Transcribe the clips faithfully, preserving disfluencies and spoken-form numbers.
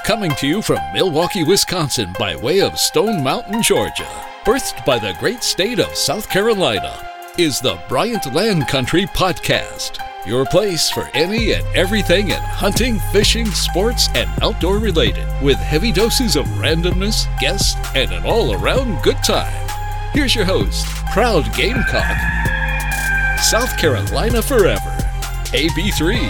Coming to you from Milwaukee, Wisconsin by way of Stone Mountain, Georgia. Birthed by the great state of South Carolina is the Bryant Land Country Podcast. Your place for any and everything in hunting, fishing, sports, and outdoor related, with heavy doses of randomness, guests, and an all-around good time. Here's your host, proud Gamecock, South Carolina forever, A B three.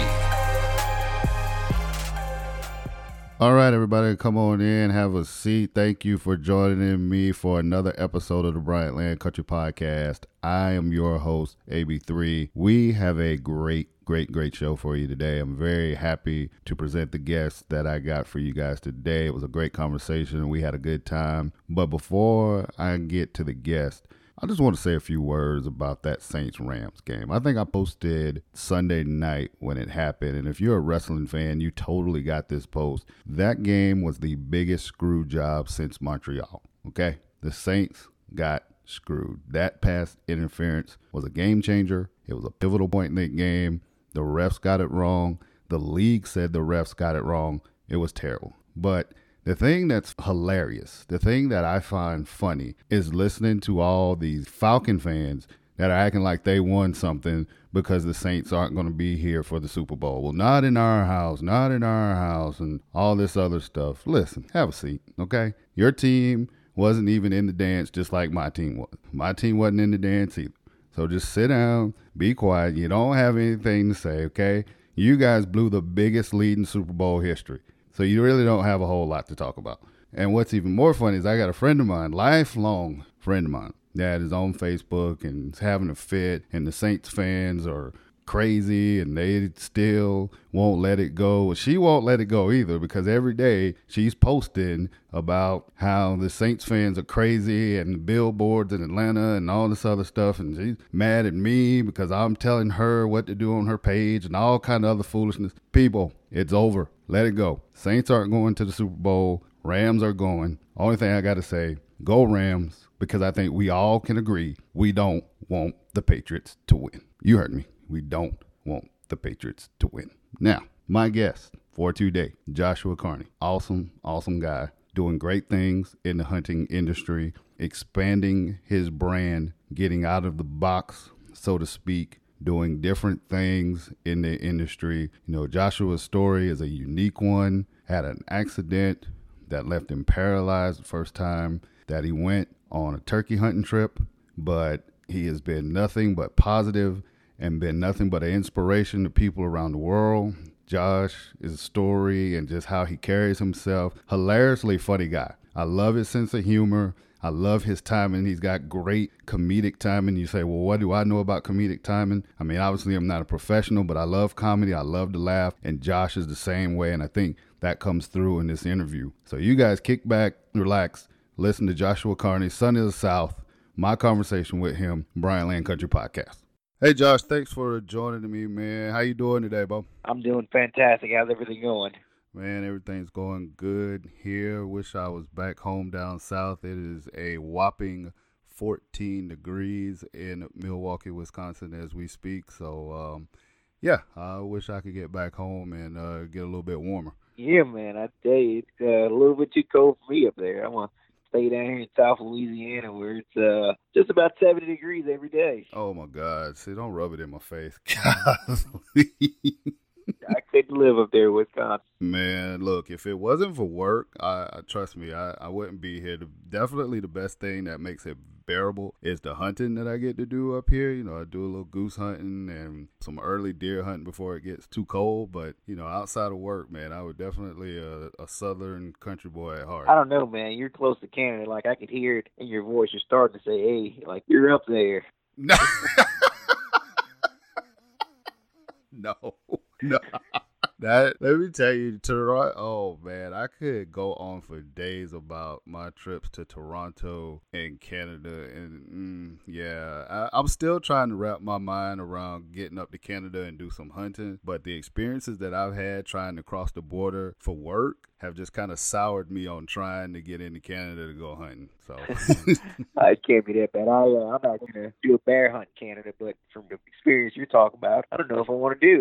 All right, everybody, come on in, have a seat. Thank you for joining me for another episode of the Bryant Land Country Podcast. I am your host, A B three. We have a great, great, great show for you today. I'm very happy to present the guests that I got for you guys today. It was a great conversation. We had a good time. But before I get to the guest, I just want to say a few words about that Saints-Rams game. I think I posted Sunday night when it happened, and if you're a wrestling fan, you totally got this post. That game was the biggest screw job since Montreal, okay? The Saints got screwed. That pass interference was a game changer. It was a pivotal point in that game. The refs got it wrong. The league said the refs got it wrong. It was terrible. But the thing that's hilarious, the thing that I find funny is listening to all these Falcon fans that are acting like they won something because the Saints aren't going to be here for the Super Bowl. Well, not in our house, not in our house, and all this other stuff. Listen, have a seat, okay? Your team wasn't even in the dance just like my team was. My team wasn't in the dance either. So just sit down, be quiet. You don't have anything to say, okay? You guys blew the biggest lead in Super Bowl history. So you really don't have a whole lot to talk about. And what's even more funny is I got a friend of mine, lifelong friend of mine, that is on Facebook and is having a fit, and the Saints fans are crazy and they still won't let it go. She won't let it go either, because every day she's posting about how the Saints fans are crazy and the billboards in Atlanta and all this other stuff, and she's mad at me because I'm telling her what to do on her page and all kind of other foolishness. People, it's over. Let it go. Saints aren't going to the Super Bowl. Rams are going. Only thing I got to say, go Rams, because I think we all can agree we don't want the Patriots to win. You heard me. We don't want the Patriots to win. Now, my guest for today, Joshua Carney. Awesome, awesome guy. Doing great things in the hunting industry, expanding his brand, getting out of the box, so to speak, doing different things in the industry. You know, Joshua's story is a unique one. Had an accident that left him paralyzed the first time that he went on a turkey hunting trip, but he has been nothing but positive and been nothing but an inspiration to people around the world. Josh is a story and just how he carries himself. Hilariously funny guy. I love his sense of humor. I love his timing. He's got great comedic timing. You say, well, what do I know about comedic timing? I mean, obviously I'm not a professional, but I love comedy. I love to laugh. And Josh is the same way. And I think that comes through in this interview. So you guys kick back, relax, listen to Joshua Carney, Son of the South, my conversation with him, Bryant Land Country Podcast. Hey, Josh, thanks for joining me, man. How you doing today, Bo? I'm doing fantastic. How's everything going? Man, everything's going good here. Wish I was back home down south. It is a whopping fourteen degrees in Milwaukee, Wisconsin as we speak. So, um, yeah, I wish I could get back home and uh, get a little bit warmer. Yeah, man, I tell you, it's uh, a little bit too cold for me up there. I want to stay down here in South Louisiana where it's uh, just about seventy degrees every day. Oh, my God. See, don't rub it in my face. I couldn't live up there in Wisconsin. Man, look, if it wasn't for work, I, I trust me, I, I wouldn't be here. The, definitely the best thing that makes it bearable is the hunting that I get to do up here. You know, I do a little goose hunting and some early deer hunting before it gets too cold. But, you know, outside of work, man, I would definitely a, a southern country boy at heart. I don't know, man. You're close to Canada. Like, I could hear it in your voice. You're starting to say, hey, like, you're up there. No. No. No, that let me tell you, Toronto. Oh man, I could go on for days about my trips to Toronto and Canada, and mm, yeah, I, I'm still trying to wrap my mind around getting up to Canada and do some hunting. But the experiences that I've had trying to cross the border for work have just kind of soured me on trying to get into Canada to go hunting. So it can't be that bad. I, uh, I'm not going to do a bear hunt in Canada, but from the experience you're talking about, I don't know if I want to do it.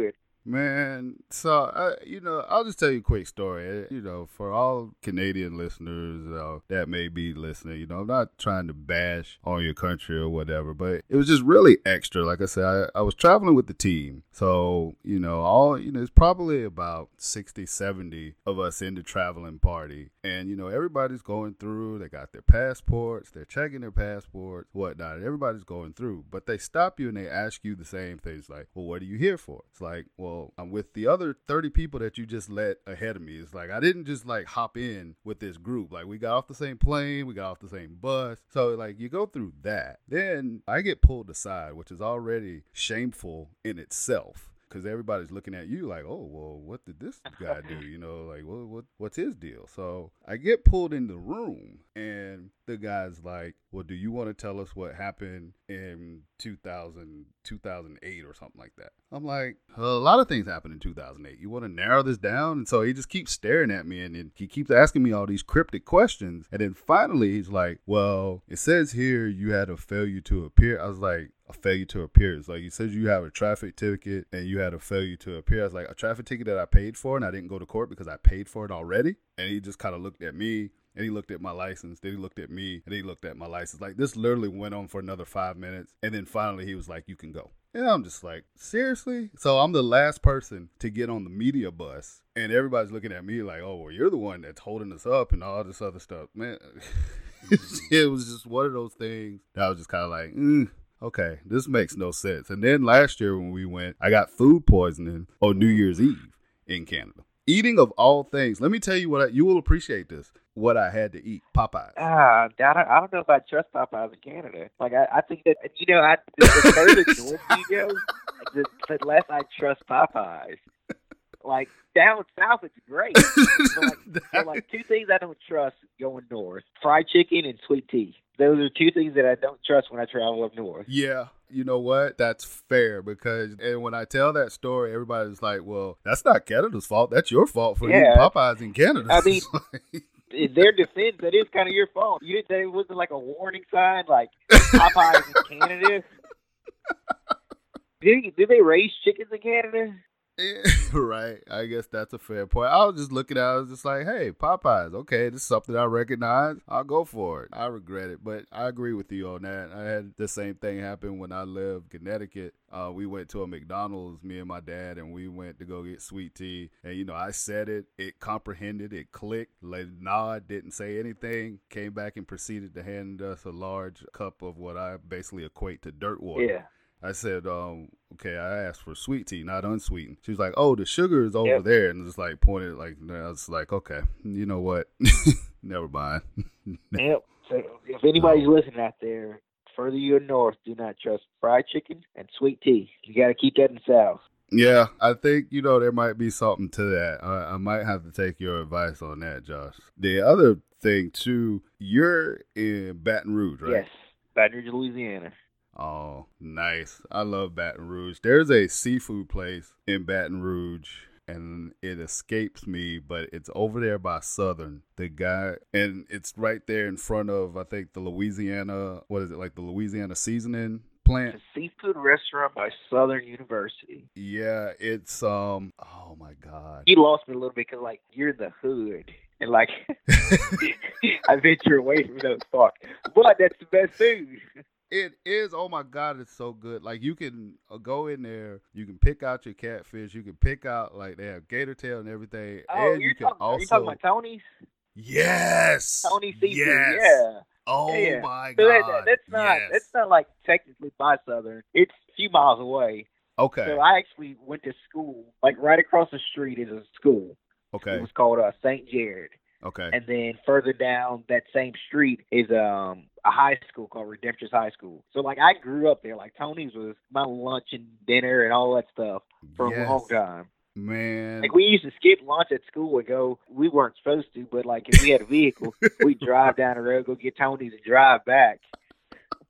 Man, so, uh, you know, I'll just tell you a quick story. You know, for all Canadian listeners uh, that may be listening, you know, I'm not trying to bash on your country or whatever, but it was just really extra. Like I said, I, I was traveling with the team. So, you know, all, you know, it's probably about sixty, seventy of us in the traveling party. And, you know, everybody's going through. They got their passports. They're checking their passports, whatnot. Everybody's going through. But they stop you and they ask you the same things like, well, what are you here for? It's like, well, I'm with the other thirty people that you just let ahead of me. It's like I didn't just like hop in with this group. Like we got off the same plane, we got off the same bus. So like you go through that. Then I get pulled aside, which is already shameful in itself. Because everybody's looking at you like, oh, well, what did this guy do? You know, like, what, what, what's his deal? So I get pulled in the room, and the guy's like, well, do you want to tell us what happened in two thousand, two thousand eight or something like that? I'm like, a lot of things happened in two thousand eight. You want to narrow this down? And so he just keeps staring at me, and then he keeps asking me all these cryptic questions. And then finally, he's like, well, it says here you had a failure to appear. I was like, a failure to appear. It's like, he says you have a traffic ticket and you had a failure to appear. I was like, a traffic ticket that I paid for and I didn't go to court because I paid for it already? And he just kind of looked at me. And he looked at my license, then he looked at me, and he looked at my license. Like, this literally went on for another five minutes. And then finally, he was like, you can go. And I'm just like, seriously? So I'm the last person to get on the media bus. And everybody's looking at me like, oh, well, you're the one that's holding us up and all this other stuff. Man, it was just one of those things that I was just kind of like, mm, okay, this makes no sense. And then last year when we went, I got food poisoning on New Year's Eve in Canada. Eating of all things. Let me tell you what I, you will appreciate this. What I had to eat, Popeyes. Ah, uh, I don't, I don't know if I trust Popeyes in Canada. Like, I, I think that, you know, I, the, the further north you go, the, the less I trust Popeyes. Like, down south, it's great. So like, so, like, two things I don't trust going north: fried chicken and sweet tea. Those are two things that I don't trust when I travel up north. Yeah. You know what? That's fair because, and when I tell that story, everybody's like, well, that's not Canada's fault. That's your fault for yeah. eating Popeyes in Canada. I mean, in their defense, that is kind of your fault. You didn't say it wasn't like a warning sign, like Popeyes in Canada. Did, did they raise chickens in Canada? Right. I guess that's a fair point. I was just looking at it, I was just like, hey, Popeyes, okay, this is something I recognize. I'll go for it. I regret it, but I agree with you on that. I had the same thing happen when I lived in Connecticut. Uh, we went to a McDonald's, me and my dad, and we went to go get sweet tea. And, you know, I said it, it comprehended, it clicked, like nod, didn't say anything, came back and proceeded to hand us a large cup of what I basically equate to dirt water. Yeah. I said, um, okay, I asked for sweet tea, not unsweetened. She was like, oh, the sugar is over yep. there. And just like pointed, like, I was like, okay, you know what? Never mind. Yep. So if anybody's listening out there, further you north, do not trust fried chicken and sweet tea. You got to keep that in the south. Yeah, I think, you know, there might be something to that. I, I might have to take your advice on that, Josh. The other thing, too, you're in Baton Rouge, right? Yes, Baton Rouge, Louisiana. Oh, nice. I love Baton Rouge. There's a seafood place in Baton Rouge, and it escapes me, but it's over there by Southern. The guy, and it's right there in front of, I think, the Louisiana, what is it, like the Louisiana seasoning plant? It's a seafood restaurant by Southern University. Yeah, it's, um, oh my God. You lost me a little bit because, like, you're in the hood. And, like, I venture away from those parts. But that's the best food. It is. Oh my God, it's so good. Like, you can uh, go in there, you can pick out your catfish, you can pick out, like, they have gator tail and everything. Oh, and you're, you can talking, also... are you talking about Tony's? Yes. Tony's Seafood, yes. yeah. Oh yeah. my so God. That, that, that's not yes. that's not like technically by Southern. It's a few miles away. Okay. So I actually went to school, like right across the street is a school. Okay. It was called uh, Saint Jared. Okay. And then further down that same street is um a high school called Redemptorist High School. So like I grew up there. Like Tony's was my lunch and dinner and all that stuff for yes. a long time. Man. Like we used to skip lunch at school and go. We weren't supposed to, but like if we had a vehicle, we'd drive down the road, go get Tony's, and drive back.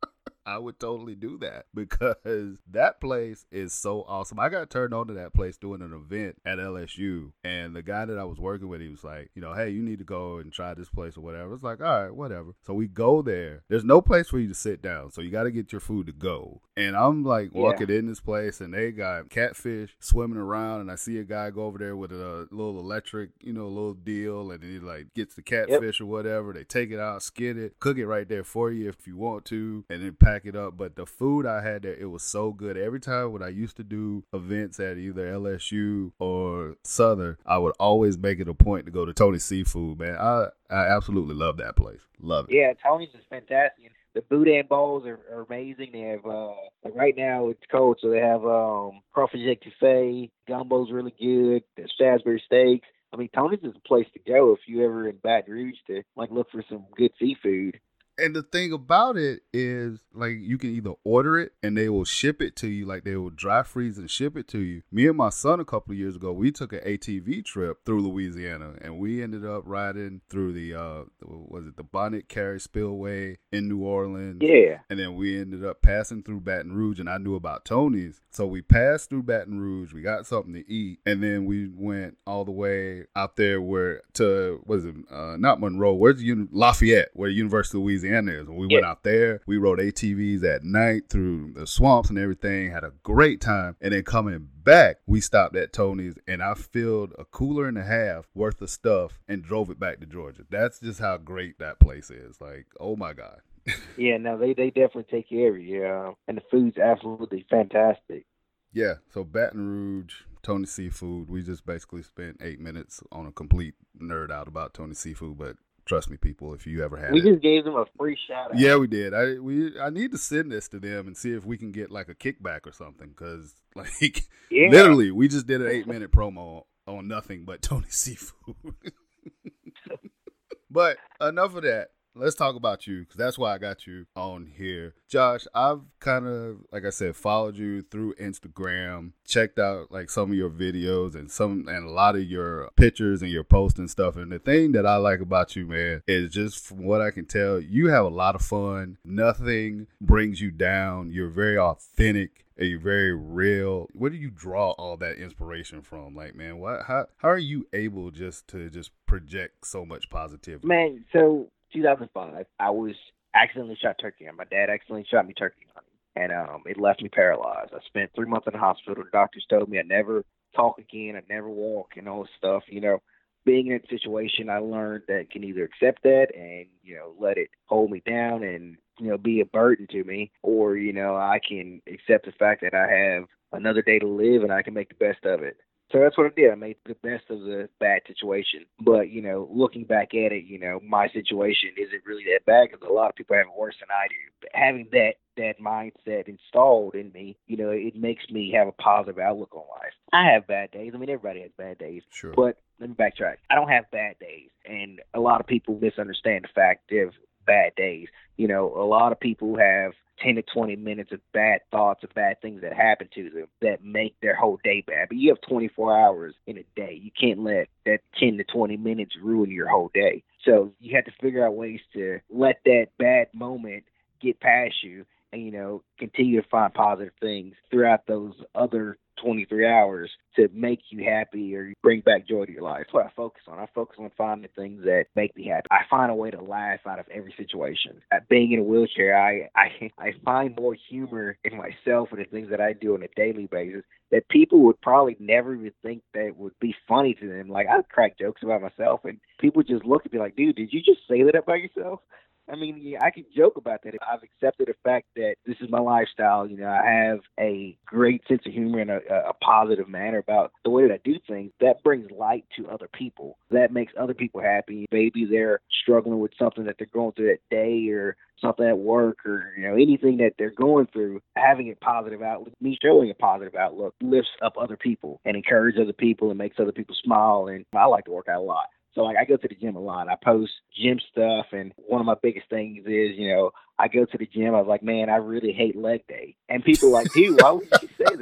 I would totally do that because that place is so awesome. I got turned on to that place doing an event at L S U, and the guy that I was working with, he was like, you know, hey, you need to go and try this place or whatever. It's like, all right, whatever. So we go there. There's no place for you to sit down, so you got to get your food to go. And I'm like walking yeah. in this place, and they got catfish swimming around, and I see a guy go over there with a little electric, you know, little deal, and he like gets the catfish yep. or whatever. They take it out, skin it, cook it right there for you if you want to, and then pack it up. But the food I had there, it was so good. Every time when I used to do events at either L S U or Southern, I would always make it a point to go to Tony's Seafood, man. I, I absolutely love that place. Love it. Yeah, Tony's is fantastic. The boudin bowls are, are amazing. They have, uh, like right now it's cold, so they have um, crawfish etouffee, gumbo's really good, the Salisbury steaks. I mean, Tony's is a place to go if you ever in Baton Rouge to like look for some good seafood. And the thing about it is, like, you can either order it and they will ship it to you, like they will dry freeze and ship it to you. Me and my son a couple of years ago, we took an A T V trip through Louisiana, and we ended up riding through the, uh, was it the Bonnet Carré Spillway in New Orleans? Yeah. And then we ended up passing through Baton Rouge, and I knew about Tony's. So we passed through Baton Rouge, we got something to eat, and then we went all the way out there where, to, what is it, uh, not Monroe, where's the, Un- Lafayette, where the University of Louisiana is. When we yeah. went out there, we rode A T Vs at night through the swamps and everything, had a great time. And then coming back, we stopped at Tony's, and I filled a cooler and a half worth of stuff and drove it back to Georgia. That's just how great that place is. Like, oh my God. Yeah, no, they, they definitely take care of you. Uh, and the food's absolutely fantastic. Yeah, so Baton Rouge, Tony's Seafood, we just basically spent eight minutes on a complete nerd out about Tony's Seafood, but trust me, people, if you ever had we it. We just gave them a free shout out. Yeah, we did. I we I need to send this to them and see if we can get like a kickback or something, because like yeah. literally we just did an eight minute promo on nothing but Tony's Seafood. But enough of that. Let's talk about you, because that's why I got you on here. Josh, I've kind of, like I said, followed you through Instagram, checked out like some of your videos and some and a lot of your pictures and your posts and stuff. And the thing that I like about you, man, is just from what I can tell, you have a lot of fun. Nothing brings you down. You're very authentic. And you're very real. Where do you draw all that inspiration from? Like, man, what? How how are you able just to just project so much positivity? Man, so two thousand five, I was accidentally shot turkey on. My dad accidentally shot me turkey hunting, and um, it left me paralyzed. I spent three months in the hospital. The doctors told me I'd never talk again, I'd never walk, and all this stuff. You know, being in that situation, I learned that I can either accept that and, you know, let it hold me down and, you know, be a burden to me, or, you know, I can accept the fact that I have another day to live and I can make the best of it. So that's what I did. I made the best of the bad situation. But, you know, looking back at it, you know, my situation isn't really that bad because a lot of people have it worse than I do. But having that that mindset installed in me, you know, it makes me have a positive outlook on life. I have bad days. I mean, everybody has bad days. Sure. But let me backtrack. I don't have bad days. And a lot of people misunderstand the fact of bad days. You know, a lot of people have ten to twenty minutes of bad thoughts of bad things that happen to them that make their whole day bad. But you have twenty-four hours in a day. You can't let that ten to twenty minutes ruin your whole day. So you have to figure out ways to let that bad moment get past you and, you know, continue to find positive things throughout those other twenty-three hours to make you happy or bring back joy to your life. That's what I focus on. I focus on finding the things that make me happy. I find a way to laugh out of every situation. At being in a wheelchair, I, I I find more humor in myself and the things that I do on a daily basis that people would probably never even think that would be funny to them. Like, I crack jokes about myself, and people just look at me like, dude, did you just say that about yourself? I mean, yeah, I can joke about that. I've accepted the fact that this is my lifestyle. You know, I have a great sense of humor and a, a positive manner about the way that I do things. That brings light to other people. That makes other people happy. Maybe they're struggling with something that they're going through that day or something at work or, you know, anything that they're going through. Having a positive outlook, me showing a positive outlook lifts up other people and encourages other people and makes other people smile. And I like to work out a lot. So, like, I go to the gym a lot. I post gym stuff, and one of my biggest things is, you know, I go to the gym. I was like, man, I really hate leg day. And people are like, dude, why would you say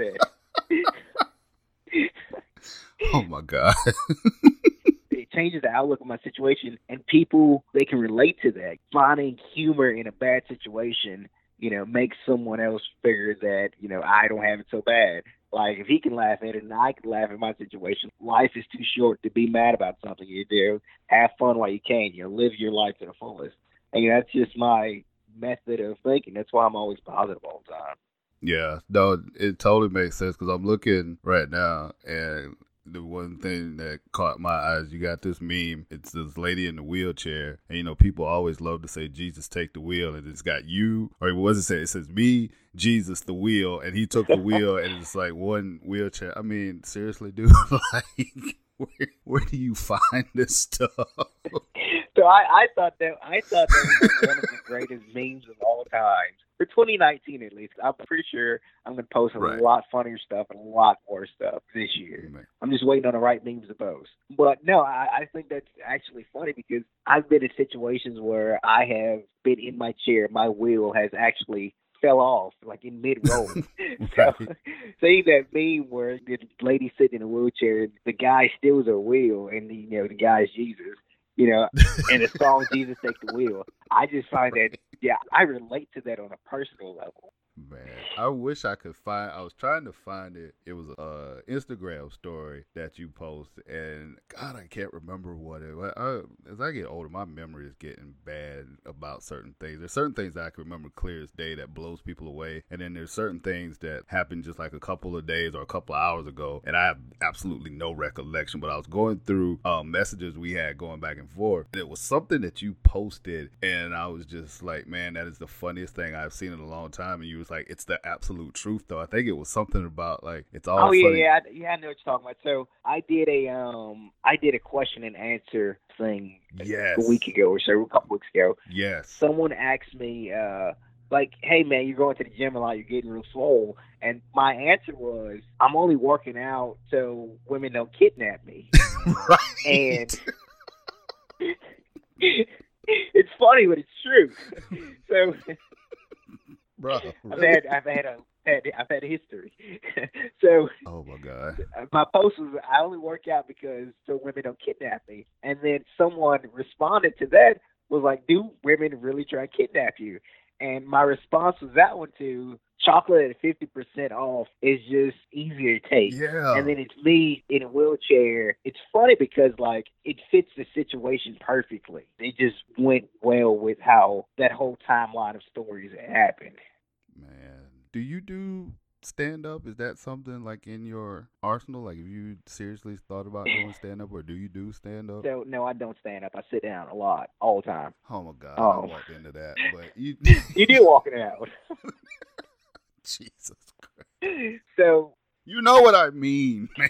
that? Oh, my God. It changes the outlook of my situation, and people, they can relate to that. Finding humor in a bad situation you know, make someone else figure that, you know, I don't have it so bad. Like, if he can laugh at it and I can laugh at my situation, life is too short to be mad about something you do. Have fun while you can. You know, live your life to the fullest. And you know, that's just my method of thinking. That's why I'm always positive all the time. Yeah, no, it totally makes sense because I'm looking right now, and the one thing that caught my eyes, you got this meme. It's this lady in the wheelchair, and you know, people always love to say, Jesus, take the wheel, and it's got you, or what does it say? It says me, Jesus, the wheel, and he took the wheel, and it's like one wheelchair. I mean, seriously, dude, like, where, where do you find this stuff? So I, I thought that I thought that was one of the greatest memes of all time. For twenty nineteen, at least, I'm pretty sure I'm going to post a right. lot funnier stuff and a lot more stuff this year. Man. I'm just waiting on the right memes to post. But no, I, I think that's actually funny because I've been in situations where I have been in my chair, my wheel has actually fell off, like in mid-roll. Right. So, see that meme where the lady sitting in a wheelchair, and the guy steals her wheel, and the, you know, the guy's Jesus. You know, and the song Jesus Take the Wheel. I just find that, yeah, I relate to that on a personal level. Man, I wish I could find, I was trying to find it. It was a Instagram story that you posted, and God, I can't remember what it was. I, as I get older, my memory is getting bad about certain things. There's certain things that I can remember clear as day that blows people away, and then there's certain things that happened just like a couple of days or a couple of hours ago, and I have absolutely no recollection, but I was going through um, messages we had going back and forth. It was something that you posted, and I was just like, man, that is the funniest thing I've seen in a long time, and you was like, it's the absolute truth, though. I think it was something about like it's all. Oh yeah, funny. yeah, I, yeah. I know what you're talking about. So I did a um, I did a question and answer thing yes. a week ago or so, a couple weeks ago. Yes. Someone asked me, uh, like, "Hey man, you're going to the gym a lot. You're getting real swole," and my answer was, "I'm only working out so women don't kidnap me." Right. And it's funny, but it's true. So. Bro, I've really? had I've had a had, I've had a history. So oh my God. My post was, I only work out because so women don't kidnap me. And then someone responded to that, was like, do women really try to kidnap you? And my response was that one too. Chocolate at fifty percent off is just easier to take. Yeah. And then it's me in a wheelchair. It's funny because, like, it fits the situation perfectly. It just went well with how that whole timeline of stories happened. Man, do you do stand-up? Is that something, like, in your arsenal? Like, have you seriously thought about doing stand-up, or do you do stand-up? So, no, I don't stand up. I sit down a lot, all the time. Oh, my God. Oh. I walked into that. But you... You did walk it out. Jesus Christ. So you know what I mean, man.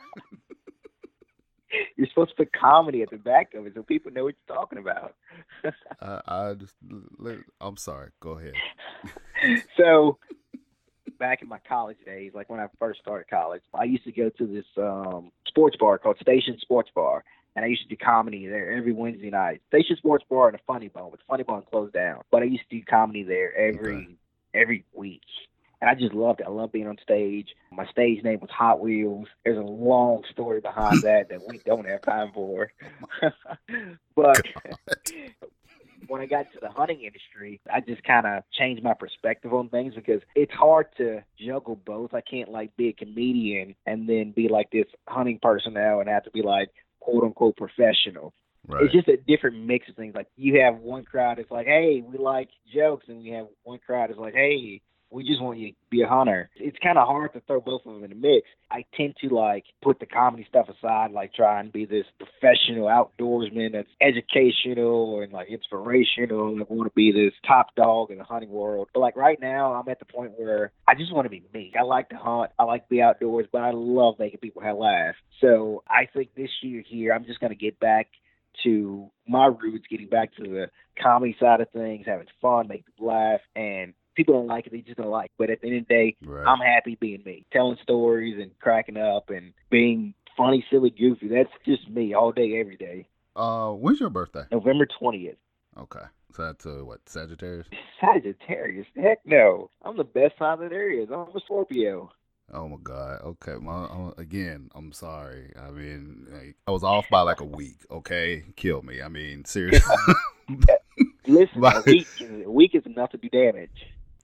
You're supposed to put comedy at the back of it so people know what you're talking about. I, I just, I'm sorry. Go ahead. So back in my college days, like when I first started college, I used to go to this um, sports bar called Station Sports Bar. And I used to do comedy there every Wednesday night. Station Sports Bar and a Funny Bone, but Funny Bone closed down. But I used to do comedy there every okay. every week. And I just loved it. I love being on stage. My stage name was Hot Wheels. There's a long story behind that that we don't have time for. But when I got to the hunting industry, I just kind of changed my perspective on things because it's hard to juggle both. I can't, like, be a comedian and then be like this hunting person now and have to be like, quote unquote, professional. Right. It's just a different mix of things. Like, you have one crowd that's like, hey, we like jokes, and we have one crowd that's like, hey, we just want you to be a hunter. It's kind of hard to throw both of them in the mix. I tend to, like, put the comedy stuff aside, like try and be this professional outdoorsman that's educational and, like, inspirational, and I want to be this top dog in the hunting world. But, like, right now, I'm at the point where I just want to be me. I like to hunt. I like to be outdoors, but I love making people have laugh. So I think this year here, I'm just going to get back to my roots, getting back to the comedy side of things, having fun, making people laugh, and people don't like it, they just don't like it. But at the end of the day, right. I'm happy being me, telling stories and cracking up and being funny, silly, goofy. That's just me all day, every day. Uh, when's your birthday? November twentieth. Okay. So that's uh, what, Sagittarius? Sagittarius? Heck no. I'm the best sign that there is. I'm a Scorpio. Oh my God. Okay. My, again, I'm sorry. I mean, like, I was off by like a week. Okay. Kill me. I mean, seriously. Listen, a week, a week is enough to do damage.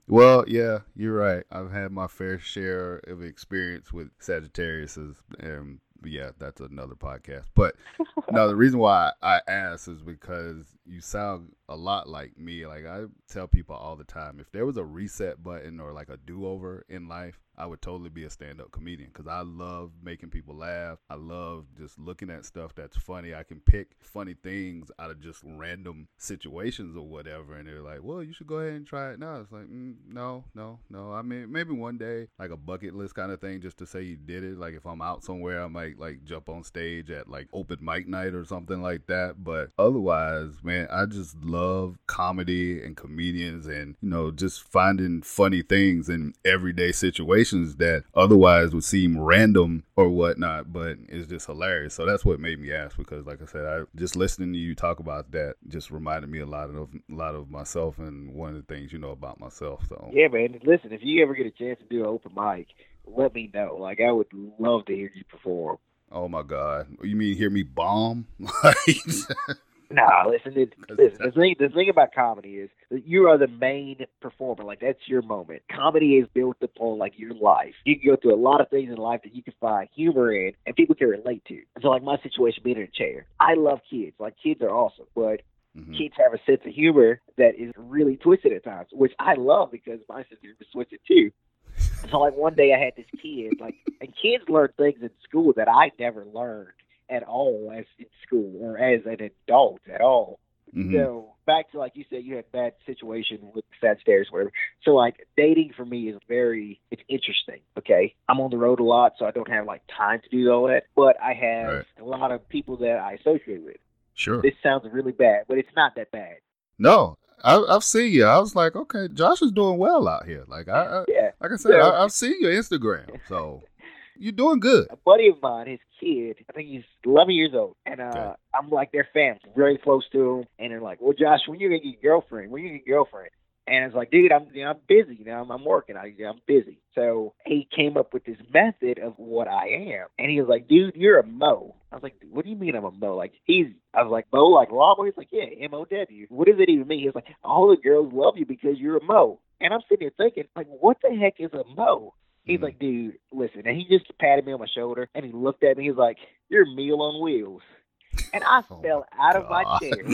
Well, yeah, you're right. I've had my fair share of experience with Sagittariuses, and yeah, that's another podcast. But no, the reason why I asked is because you sound a lot like me. Like I tell people all the time, if there was a reset button or like a do-over in life, I would totally be a stand-up comedian because I love making people laugh. I love just looking at stuff that's funny. I can pick funny things out of just random situations or whatever, and they're like, well, you should go ahead and try it now. It's like, mm, no, no, no. I mean, maybe one day, like a bucket list kind of thing, just to say you did it. Like if I'm out somewhere, I might like jump on stage at like open mic night or something like that. But otherwise, man, I just love comedy and comedians and, you know, just finding funny things in everyday situations that otherwise would seem random or whatnot, but it's just hilarious. So that's what made me ask, because like I said, I just listening to you talk about that just reminded me a lot of a lot of myself and one of the things you know about myself. So yeah, man. Listen, if you ever get a chance to do an open mic, let me know. Like I would love to hear you perform. Oh my God, you mean hear me bomb? Like, Nah, listen, it, listen the, thing, the thing about comedy is that you are the main performer. Like, that's your moment. Comedy is built upon, like, your life. You can go through a lot of things in life that you can find humor in and people can relate to. So, like, my situation being in a chair. I love kids. Like, kids are awesome. But mm-hmm. kids have a sense of humor that is really twisted at times, which I love because my sense of humor is twisted, too. So, like, one day I had this kid, like, and kids learn things in school that I never learned at all as in school or as an adult at all. Mm-hmm. So back to, like you said, you had a bad situation with Sagittarius or whatever. So like dating for me is very, it's interesting. Okay. I'm on the road a lot, so I don't have like time to do all that, but I have right. a lot of people that I associate with. Sure. This sounds really bad, but it's not that bad. No, I, I've seen you. I was like, okay, Josh is doing well out here. Like I, I yeah. like I said, so, I, I've seen your Instagram, so you're doing good. A buddy of mine, his kid, I think he's eleven years old, and uh, okay. I'm like their family, very close to him. And they're like, "Well, Josh, when you gonna get your girlfriend? When you gonna get your girlfriend?" And it's like, "Dude, I'm you know, I'm busy. You know, I'm, I'm working. I, I'm busy." So he came up with this method of what I am, and he was like, "Dude, you're a mo." I was like, "What do you mean I'm a mo?" Like he's, I was like, "Mo, like lawnmower?" He's like, "Yeah, M O W." What does it even mean? He's like, "All the girls love you because you're a mo." And I'm sitting there thinking, like, what the heck is a mo? He's like, "Dude, listen." And he just patted me on my shoulder, and he looked at me. He's like, "You're Meal on Wheels." And I oh fell out God. of my chair.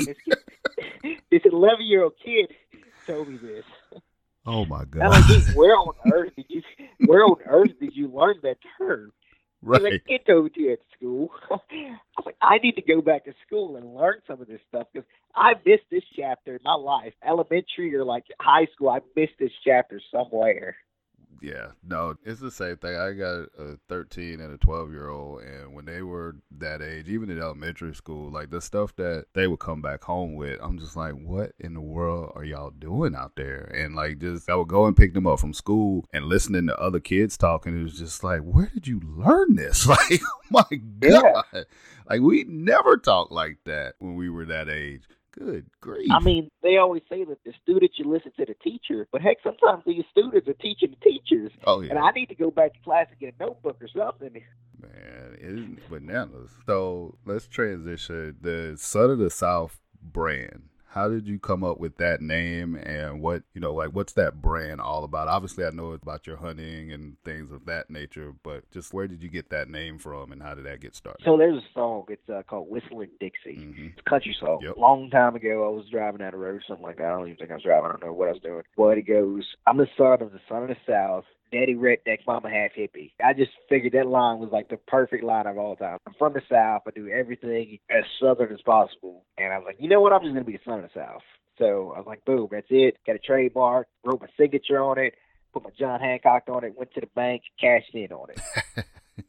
This eleven-year-old kid told me this. Oh, my God. I'm like, "Dude, where on earth did you, where on earth did you learn that term?" Right. He's like, "Kid told you at school." I was like, "I need to go back to school and learn some of this stuff because I missed this chapter in my life. Elementary or like high school, I missed this chapter somewhere." Yeah, no, it's the same thing. I got a thirteen and a twelve year old, and when they were that age, even in elementary school, like the stuff that they would come back home with, I'm just like, what in the world are y'all doing out there? And like, just I would go and pick them up from school and listening to other kids talking. It was just like, where did you learn this? Like, oh my God, yeah. Like we never talked like that when we were that age. Good grief. I mean, they always say that the student should listen to the teacher, but heck, sometimes these students are teaching the teachers. Oh, yeah. And I need to go back to class and get a notebook or something. Man, it's bananas. So let's transition. The Son of the South brand. How did you come up with that name, and what, you know, like what's that brand all about? Obviously, I know it's about your hunting and things of that nature, but just where did you get that name from, and how did that get started? So there's a song. It's uh, called Whistling Dixie. Mm-hmm. It's a country song. Yep. Long time ago, I was driving down the road, something like that. I don't even think I was driving. I don't know what I was doing. But it goes, "I'm the son of the son of the South. Daddy redneck, mama half hippie." I just figured that line was like the perfect line of all time. I'm from the South. I do everything as Southern as possible. And I was like, you know what? I'm just going to be the son of the South. So I was like, boom, that's it. Got a trademark, wrote my signature on it, put my John Hancock on it, went to the bank, cashed in on it.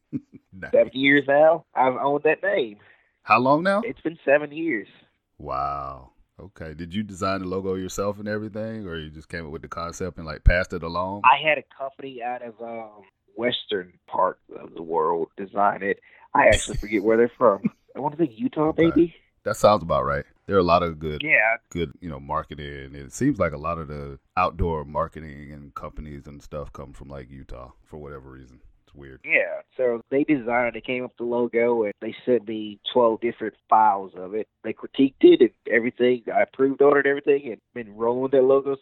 Nice. Seven years now, I've owned that name. How long now? It's been seven years. Wow. Okay. Did you design the logo yourself and everything, or you just came up with the concept and like passed it along? I had a company out of um, western part of the world design it. I actually forget where they're from. I want to think Utah, maybe. That sounds about right. There are a lot of good, yeah, good, you know, marketing. It seems like a lot of the outdoor marketing and companies and stuff come from like Utah for whatever reason. It's weird. Yeah, so they designed it, came up with the logo, and they sent me twelve different files of it. They critiqued it and everything. I approved on it and everything, and been rolling with that logo since.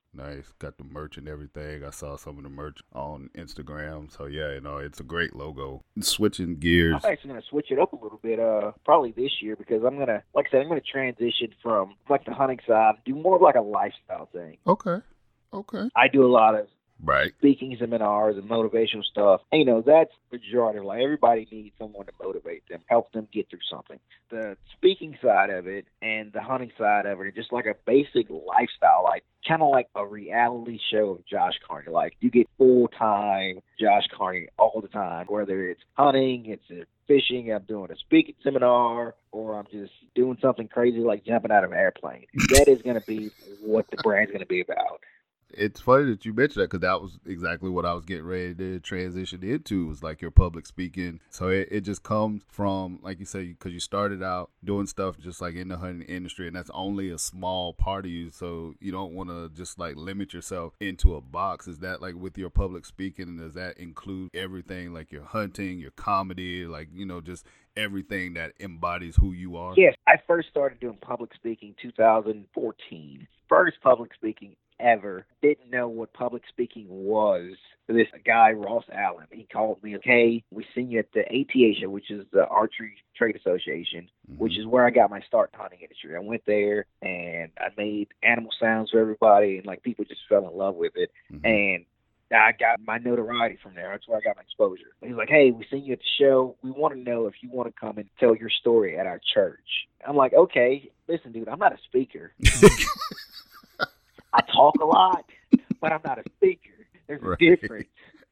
Nice. Got the merch and everything. I saw some of the merch on Instagram. So yeah, you know, it's a great logo. Switching gears. I'm actually gonna switch it up a little bit, uh, probably this year because I'm gonna, like I said, I'm gonna transition from like the hunting side, do more of like a lifestyle thing. Okay. Okay. I do a lot of right speaking seminars and motivational stuff. And, you know, that's the majority. Like, everybody needs someone to motivate them, help them get through something. The speaking side of it and the hunting side of it are just like a basic lifestyle, like kind of like a reality show of Josh Carney. Like, you get full-time Josh Carney all the time, whether it's hunting, it's fishing, I'm doing a speaking seminar, or I'm just doing something crazy like jumping out of an airplane. That is going to be what the brand's going to be about. It's funny that you mentioned that because that was exactly what I was getting ready to transition into, was like your public speaking. So it, it just comes from, like you say, because you started out doing stuff just like in the hunting industry, and that's only a small part of you. So you don't want to just like limit yourself into a box. Is that like with your public speaking, does that include everything, like your hunting, your comedy, like, you know, just everything that embodies who you are? Yes, I first started doing public speaking two thousand fourteen. First public speaking ever. Didn't know what public speaking was. This guy, Ross Allen, he called me, okay, we seen you at the A T A show, which is the Archery Trade Association, mm-hmm. which is where I got my start in the hunting industry. I went there and I made animal sounds for everybody, and like people just fell in love with it. Mm-hmm. And I got my notoriety from there. That's where I got my exposure. He's like, hey, we seen you at the show. We want to know if you want to come and tell your story at our church. I'm like, okay, listen, dude, I'm not a speaker. I talk a lot, but I'm not a speaker. There's a right. difference.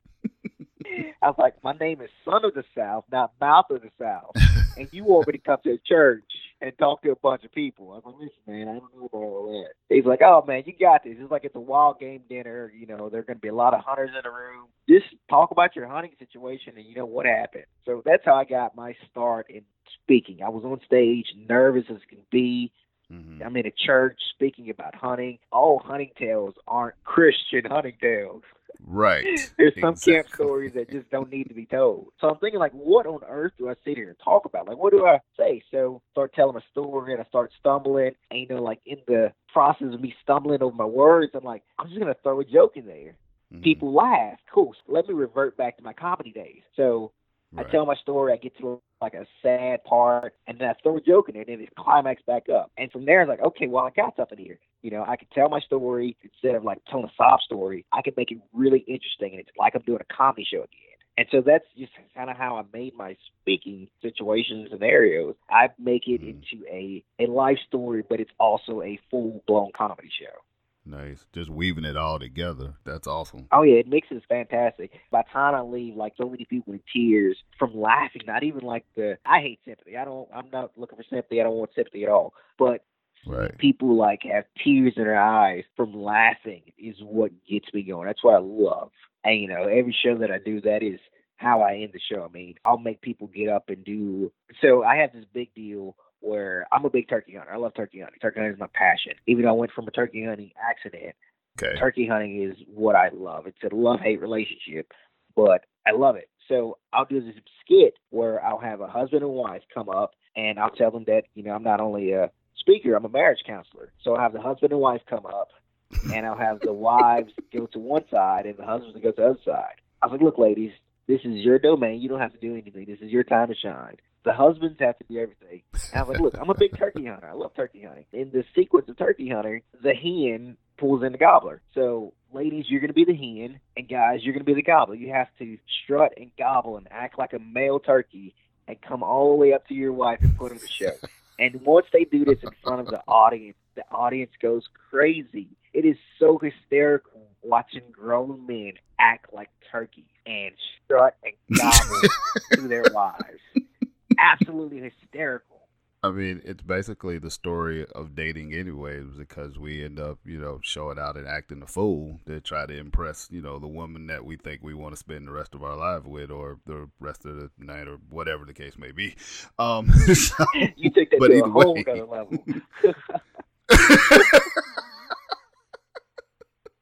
I was like, my name is Son of the South, not Mouth of the South. And you want me to come to a church and talk to a bunch of people. I was like, listen, man, I don't know about all that. He's like, oh, man, you got this. It's like it's a wild game dinner. You know, there are going to be a lot of hunters in the room. Just talk about your hunting situation and, you know, what happened. So that's how I got my start in speaking. I was on stage, nervous as can be. Mm-hmm. I'm in a church speaking about hunting. All hunting tales aren't Christian hunting tales. Right. There's some exactly. camp stories that just don't need to be told. So I'm thinking, like, what on earth do I sit here and talk about? Like, what do I say? So I start telling a story and I start stumbling. And, you know, like, in the process of me stumbling over my words, I'm like, I'm just going to throw a joke in there. Mm-hmm. People laugh. Cool. So let me revert back to my comedy days. So right. I tell my story. I get to like a sad part, and then I throw a joke in there, and then it climax back up. And from there, it's like, okay, well, I got something here. You know, I can tell my story instead of like telling a sob story. I can make it really interesting, and it's like I'm doing a comedy show again. And so that's just kind of how I made my speaking situations and scenarios. I make it mm-hmm. into a, a life story, but it's also a full-blown comedy show. Nice. Just weaving it all together. That's awesome. Oh, yeah. It mixes fantastic. By the time I leave, like, so many people in tears from laughing, not even like the, I hate sympathy. I don't, I'm not looking for sympathy. I don't want sympathy at all. But right. people, like, have tears in their eyes from laughing is what gets me going. That's what I love. And, you know, every show that I do, that is how I end the show. I mean, I'll make people get up and do, so I have this big deal where I'm a big turkey hunter. I love turkey hunting. Turkey hunting is my passion. Even though I went from a turkey hunting accident, okay. turkey hunting is what I love. It's a love-hate relationship, but I love it. So I'll do this skit where I'll have a husband and wife come up, and I'll tell them that, you know, I'm not only a speaker, I'm a marriage counselor. So I'll have the husband and wife come up, and I'll have the wives go to one side and the husbands go to the other side. I was like, look, ladies, this is your domain. You don't have to do anything. This is your time to shine. The husbands have to do everything. And I was like, look, I'm a big turkey hunter. I love turkey hunting. In the sequence of turkey hunting, the hen pulls in the gobbler. So, ladies, you're going to be the hen, and guys, you're going to be the gobbler. You have to strut and gobble and act like a male turkey and come all the way up to your wife and put on the show. And once they do this in front of the audience, the audience goes crazy. It is so hysterical watching grown men act like turkeys and strut and gobble to their wives. Absolutely hysterical. I mean, it's basically the story of dating anyways, because we end up, you know, showing out and acting a fool to try to impress, you know, the woman that we think we want to spend the rest of our life with, or the rest of the night, or whatever the case may be. Um, so, you take that to a whole other level.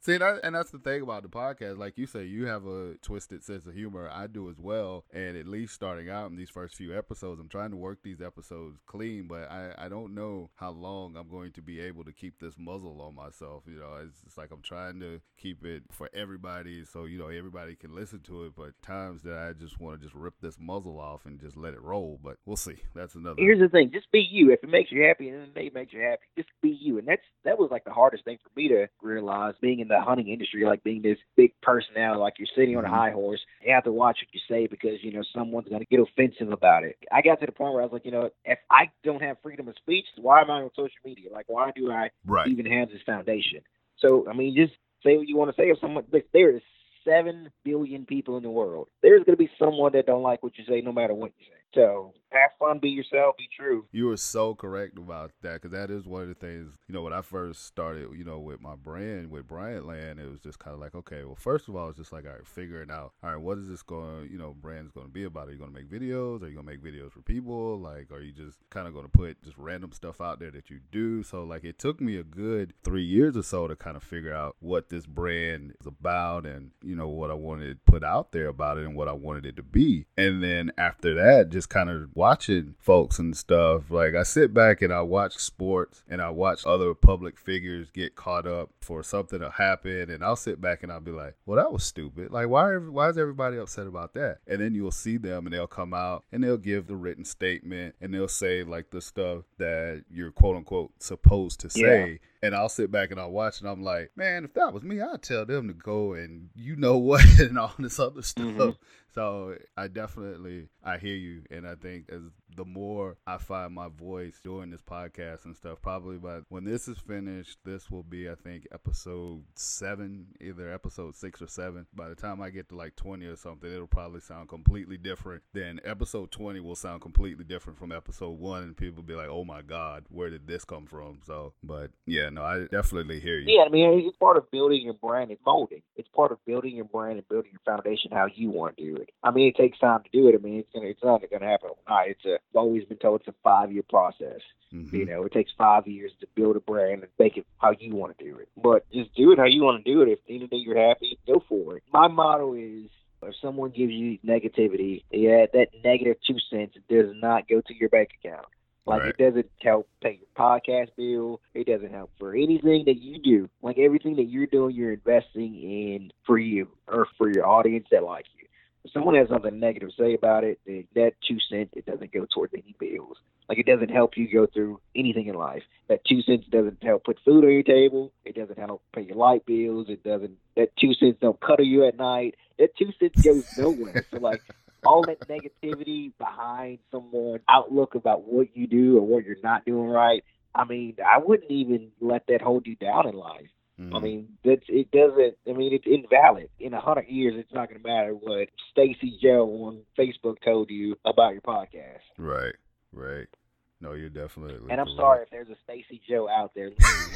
See, that, and that's the thing about the podcast. Like you say, you have a twisted sense of humor. I do as well. And at least starting out in these first few episodes, I'm trying to work these episodes clean, but I, I don't know how long I'm going to be able to keep this muzzle on myself. You know, it's just like I'm trying to keep it for everybody so, you know, everybody can listen to it. But times that I just want to just rip this muzzle off and just let it roll. But we'll see. That's another. Here's the thing. Just be you. If it makes you happy and it makes you happy, just be you. And that's that was like the hardest thing for me to realize being in the hunting industry, like being this big personality, like you're sitting on a high horse. You have to watch what you say because, you know, someone's going to get offensive about it. I got to the point where I was like, you know, if I don't have freedom of speech, why am I on social media? Like, why do I right. even have this foundation? So, I mean, just say what you want to say. If someone, like, there is seven billion people in the world. There's going to be someone that don't like what you say no matter what you say. So have fun, be yourself, be true. You were so correct about that, because that is one of the things, you know, when I first started, you know, with my brand, with Bryant Land, it was just kind of like, okay, well, first of all, it's just like, all right, figuring out, all right, what is this going, you know, brand's going to be about? Are you going to make videos? Are you going to make videos for people? Like, are you just kind of going to put just random stuff out there that you do? So, like, it took me a good three years or so to kind of figure out what this brand is about and, you know, what I wanted to put out there about it and what I wanted it to be. And then after that, just kind of watching folks and stuff, like I sit back and I watch sports and I watch other public figures get caught up for something to happen, and I'll sit back and I'll be like, well, that was stupid. Like, why why is everybody upset about that? And then you'll see them and they'll come out and they'll give the written statement and they'll say like the stuff that you're quote unquote supposed to say. Yeah. And I'll sit back and I'll watch and I'm like, man, if that was me, I'd tell them to go and you know what and all this other stuff. Mm-hmm. So I definitely, I hear you. And I think as the more I find my voice doing this podcast and stuff, probably by when this is finished, this will be, I think, episode seven, either episode six or seven. By the time I get to like twenty or something, it'll probably sound completely different. Then episode twenty will sound completely different from episode one. And people will be like, oh my God, where did this come from? So, but yeah, no, I definitely hear you. Yeah, I mean, it's part of building your brand and molding. It's part of building your brand and building your foundation how you want to do it. I mean, it takes time to do it. I mean, it's gonna, it's not going to happen overnight. It's a, I've always been told it's a five-year process. Mm-hmm. You know, it takes five years to build a brand and make it how you want to do it. But just do it how you want to do it. If you know you're happy, go for it. My motto is, if someone gives you negativity, yeah, that negative two cents does not go to your bank account. Like, right. It doesn't help pay your podcast bill. It doesn't help for anything that you do. Like, everything that you're doing, you're investing in for you or for your audience that like you. If someone has something negative to say about it, then that two cents, it doesn't go towards any bills. Like, it doesn't help you go through anything in life. That two cents doesn't help put food on your table. It doesn't help pay your light bills. It doesn't, that two cents don't cuddle you at night. That two cents goes nowhere. So, like, all that negativity behind someone's outlook about what you do or what you're not doing right, I mean, I wouldn't even let that hold you down in life. Mm-hmm. I mean, that's it doesn't, I mean, it's invalid. In a hundred years, it's not going to matter what Stacy Joe on Facebook told you about your podcast. Right, right. No, you're definitely And I'm correct. sorry if there's a Stacy Joe out there.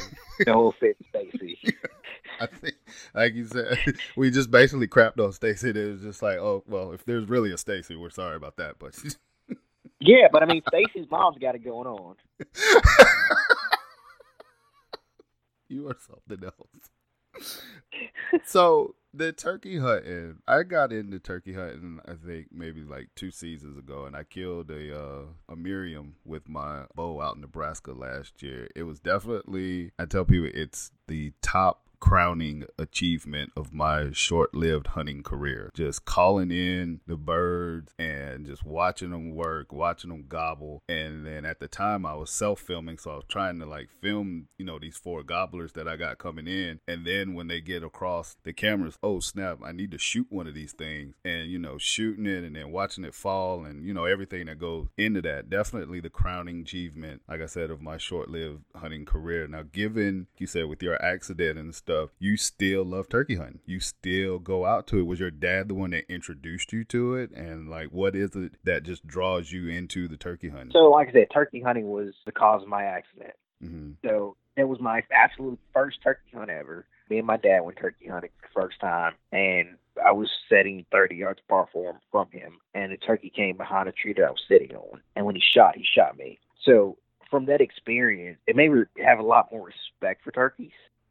No offense, Stacy. I think, like you said, we just basically crapped on Stacy. It was just like, oh, well, if there's really a Stacy, we're sorry about that. But yeah, but I mean, Stacy's mom's got it going on. You are something else. So the turkey hunting, I got into turkey hunting, I think maybe like two seasons ago, and I killed a uh, a Miriam with my bow out in Nebraska last year. It was definitely, I tell people, it's the top crowning achievement of my short-lived hunting career. Just calling in the birds and just watching them work, watching them gobble. And then at the time I was self-filming, so I was trying to like film, you know, these four gobblers that I got coming in. And then when they get across the cameras, oh snap, I need to shoot one of these things. And, you know, shooting it and then watching it fall and, you know, everything that goes into that. Definitely the crowning achievement, like I said, of my short-lived hunting career. Now, given, you said, with your accident and stuff, you still love turkey hunting. You still go out to it. Was your dad the one that introduced you to it? And like, what is it that just draws you into the turkey hunting? So like I said, turkey hunting was the cause of my accident. Mm-hmm. So it was my absolute first turkey hunt ever. Me and my dad went turkey hunting the first time, and I was sitting thirty yards apart from, from him, and the turkey came behind a tree that I was sitting on. And when he shot, he shot me. So from that experience, it made me have a lot more respect for turkeys.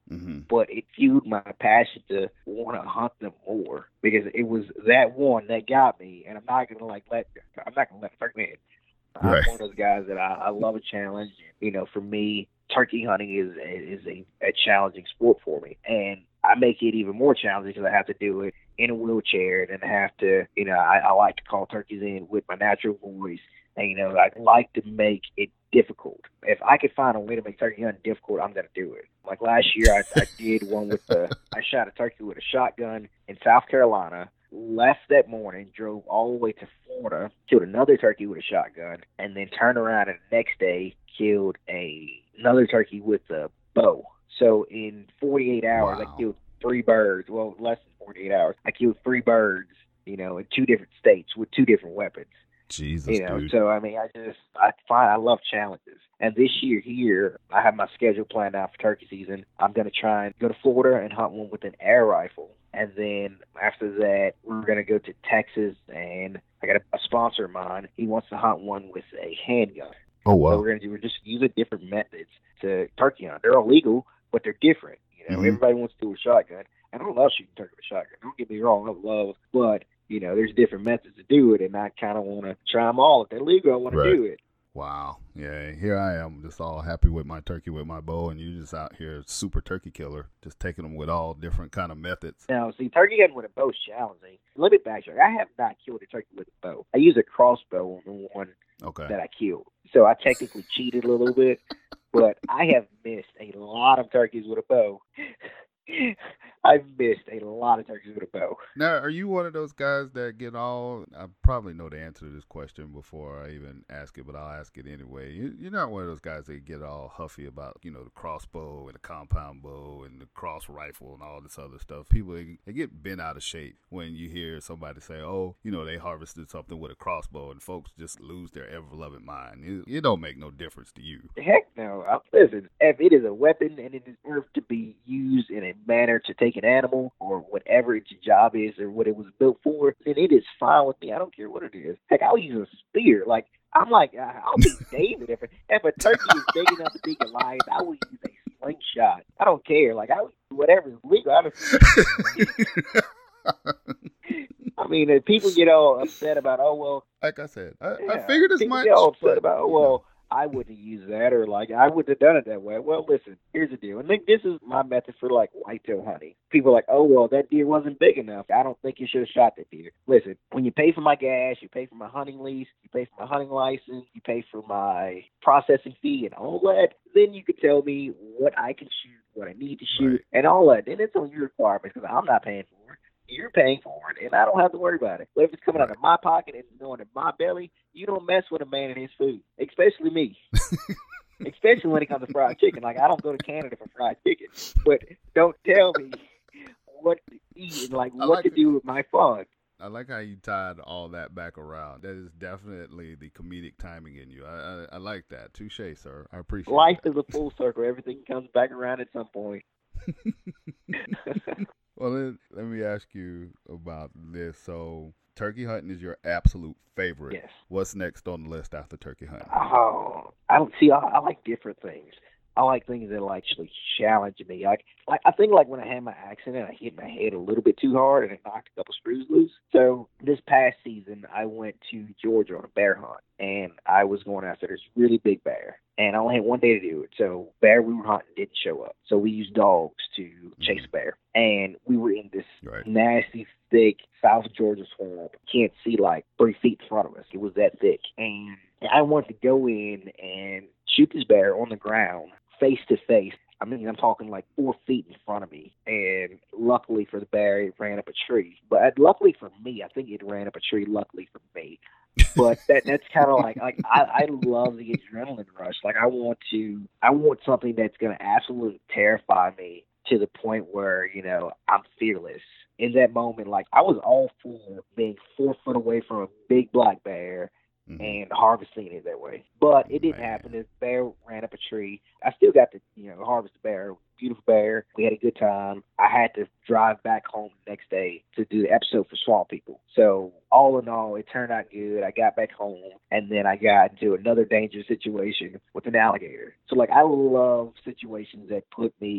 Mm-hmm. but it fueled my passion to want to hunt them more because it was that one that got me, and I'm not gonna like let I'm not gonna let turkey win. I'm Right. one of those guys that I, I love a challenge. You know, for me, turkey hunting is is a, a challenging sport for me, and I make it even more challenging because I have to do it in a wheelchair, and I have to, you know, I, I like to call turkeys in with my natural voice, and you know, I like to make it difficult. If I could find a way to make turkey hunting difficult, I'm gonna do it. Like last year, I, I did one with the I shot a turkey with a shotgun in South Carolina. Left that morning, drove all the way to Florida, killed another turkey with a shotgun, and then turned around and the next day killed a another turkey with a bow. So in forty-eight hours, Wow. I killed three birds. Well, less than forty-eight hours. I killed three birds, you know, in two different states with two different weapons. Jesus, You know, dude. so I mean, I just I find I love challenges. And this year here, I have my schedule planned out for turkey season. I'm gonna try and go to Florida and hunt one with an air rifle, and then after that, we're gonna go to Texas, and I got a, a sponsor of mine. He wants to hunt one with a handgun. Oh, So wow. we're gonna do we're just using different methods to turkey hunt. They're illegal, but they're different. You know, Mhm. everybody wants to do a shotgun. And I love shooting turkey with a shotgun. Don't get me wrong, I love, but you know, there's different methods to do it, and I kind of want to try them all. If they're legal, I want Right. to do it. Wow. Yeah, here I am, just all happy with my turkey with my bow, and you just out here super turkey killer, just taking them with all different kind of methods. Now, see, turkey hunting with a bow is challenging. Let me backtrack. I have not killed a turkey with a bow. I use a crossbow on the one Okay. that I killed. So I technically cheated a little bit, but I have missed a lot of turkeys with a bow. I've missed a lot of turkeys with a bow. Now, are you one of those guys that get all? I probably know the answer to this question before I even ask it, but I'll ask it anyway. You, you're not one of those guys that get all huffy about, you know, the crossbow and the compound bow and the cross rifle and all this other stuff. People, they, they get bent out of shape when you hear somebody say, oh, you know, they harvested something with a crossbow, and folks just lose their ever-loving mind. It, it don't make no difference to you. Heck no. I'm, listen, if it is a weapon and it is earth to be used in a manner to take an animal or whatever its job is or what it was built for, then it is fine with me. I don't care what it is. Heck, I'll use a spear. Like, I'm like, I'll be David. If a, if a turkey is big enough to be Goliath, I will use a slingshot. I don't care. Like, I will do whatever is legal. I, don't, I mean, if people get all upset about, oh, well. Like I said, I, Yeah, I figured as people much. get all upset but, about, oh, well, I wouldn't use that, or like I wouldn't have done it that way. Well, listen, here's the deal. And think this is my method for like whitetail hunting. People are like, oh, well, that deer wasn't big enough. I don't think you should have shot that deer. Listen, when you pay for my gas, you pay for my hunting lease, you pay for my hunting license, you pay for my processing fee and all that, then you can tell me what I can shoot, what I need to shoot, Right. and all that. Then it's on your requirements because I'm not paying for it. You're paying for it, and I don't have to worry about it. But if it's coming out of my pocket and it's going in my belly, you don't mess with a man and his food, especially me. Especially when it comes to fried chicken. Like, I don't go to Canada for fried chicken, but don't tell me what to eat and, like, I what like to it. do with my fun. I like how you tied all that back around. That is definitely the comedic timing in you. I I, I like that. Touche, sir. I appreciate Life that. is a full circle. Everything comes back around at some point. Well, then, let me ask you about this. So, turkey hunting is your absolute favorite. Yes. What's next on the list after turkey hunting? Oh, I don't see. I, I like different things. I like things that will actually challenge me. Like, like I think like when I had my accident, I hit my head a little bit too hard and it knocked a couple screws loose. So this past season, I went to Georgia on a bear hunt, and I was going after this really big bear, and I only had one day to do it. So bear we were hunting didn't show up. So we used dogs to chase a bear, and we were in this Right. nasty, thick South Georgia swamp. Can't see like three feet in front of us. It was that thick, and I wanted to go in and shoot this bear on the ground, face to face. I mean, I'm talking like four feet in front of me. And luckily for the bear, it ran up a tree. But luckily for me, I think it ran up a tree. Luckily for me. But that that's kind of like like I, I love the adrenaline rush. Like I want to I want something that's going to absolutely terrify me to the point where, you know, I'm fearless. In that moment, like I was all for being four foot away from a big black bear Mhm. and harvesting it that way. But it didn't Man. happen. The bear ran up a tree. I still got to, you know, harvest the bear. Beautiful bear. We had a good time. I had to drive back home the next day to do the episode for Swamp People. So all in all, it turned out good. I got back home, and then I got into another dangerous situation with an alligator. So, like, I love situations that put me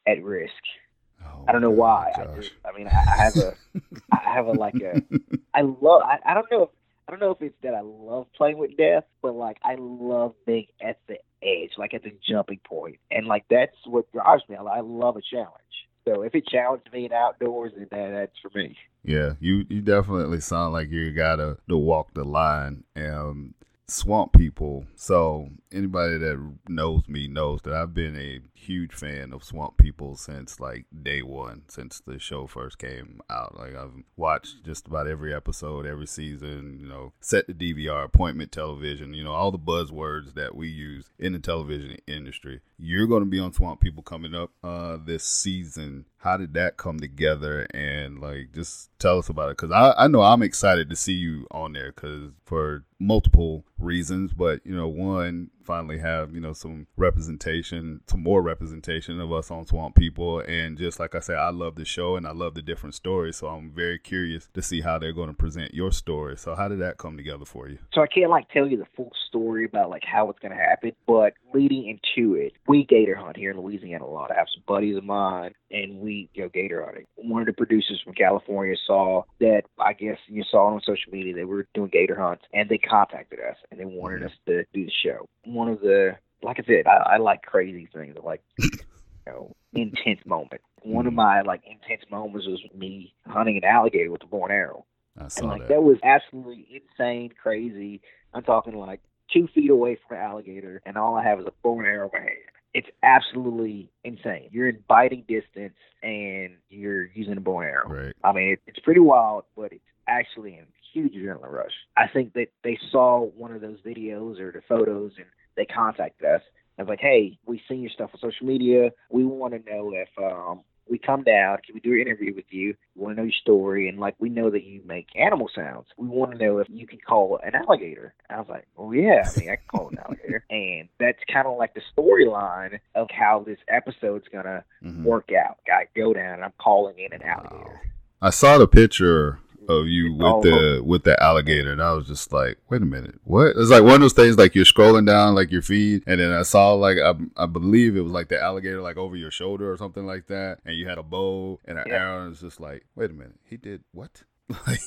at risk. Oh, I don't know why. Josh. I, just, I mean, I, I have a, I have a like a, I love. I, I don't know. If, I don't know if it's that I love playing with death, but like I love being at the edge, like at the jumping point, and like that's what drives me. I, I love a challenge. So if it challenged me in outdoors, then that, that's for me. Yeah, you, you definitely sound like you gotta to walk the line. Um, Swamp People. So anybody that knows me knows that I've been a huge fan of Swamp People since like day one, since the show first came out. Like I've watched just about every episode, every season, you know, set the D V R, appointment television, you know, all the buzzwords that we use in the television industry. You're going to be on Swamp People coming up uh, this season. How did that come together? And like, just tell us about it. Cause I, I know I'm excited to see you on there cause for multiple reasons, but you know, one, finally have, you know, some representation, some more representation of us on Swamp People. And just like I said, I love the show and I love the different stories. So I'm very curious to see how they're going to present your story. So how did that come together for you? So I can't like tell you the full story about like how it's going to happen, but leading into it, we gator hunt here in Louisiana a lot. I have some buddies of mine and we go gator hunting. One of the producers from California saw that, I guess you saw it on social media, they were doing gator hunts and they contacted us and they wanted us to do the show. One of the, like I said, I, I like crazy things. I like, you know, intense moments. One of my like intense moments was me hunting an alligator with a bow and arrow. I saw and like that. that was absolutely insane, crazy. I'm talking like two feet away from an alligator, and all I have is a bow and arrow in my hand. It's absolutely insane. You're in biting distance, and you're using a bow and arrow. Right. I mean, it, it's pretty wild, but it's actually a huge adrenaline rush. I think that they saw one of those videos or the photos, and they contacted us. I was like, hey, we seen your stuff on social media. We want to know if um, we come down, can we do an interview with you? We want to know your story. And, like, we know that you make animal sounds. We want to know if you can call an alligator. I was like, well, yeah, I mean, I can call an alligator. And that's kind of like the storyline of how this episode's going to mm-hmm. work out. I go down, and I'm calling in an alligator. Wow. I saw the picture of you with oh, the with the alligator, and I was just like, wait a minute, what? It's like one of those things, like you're scrolling down like your feed, and then I saw like I, I believe it was like the alligator like over your shoulder or something like that, and you had a bow and an yeah. arrow, and it's just like, wait a minute, he did what? Like,